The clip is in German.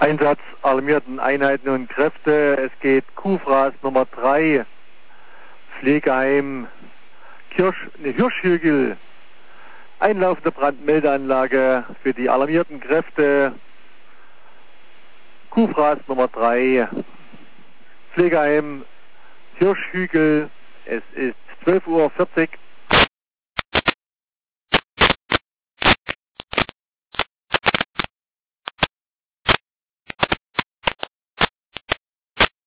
Einsatz alarmierten Einheiten und Kräfte. Es geht Kuhfraß Nummer 3, Pflegeheim Hirschhügel. Einlaufende Brandmeldeanlage für die alarmierten Kräfte. Kuhfraß Nummer 3, Pflegeheim Hirschhügel. Es ist 12:40 Uhr.